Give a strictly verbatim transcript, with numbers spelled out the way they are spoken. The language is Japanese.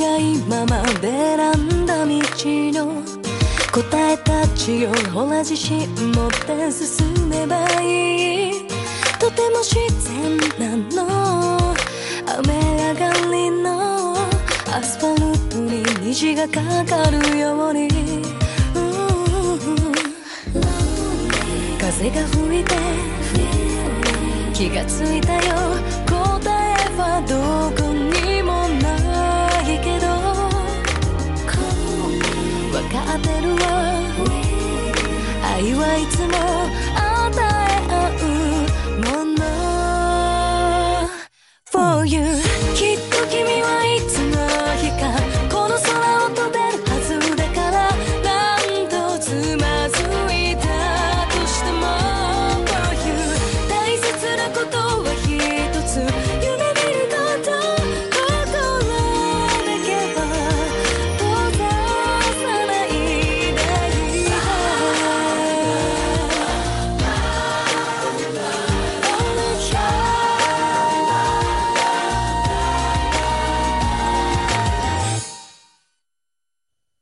が今まで選んだ道の答えたちをほら自信持って進めばいい。とても自然なの、雨上がりのアスファルトに虹がかかるように、風が吹いて気がついたよ、答えはどこにもないけど分かってるわ、愛はいつも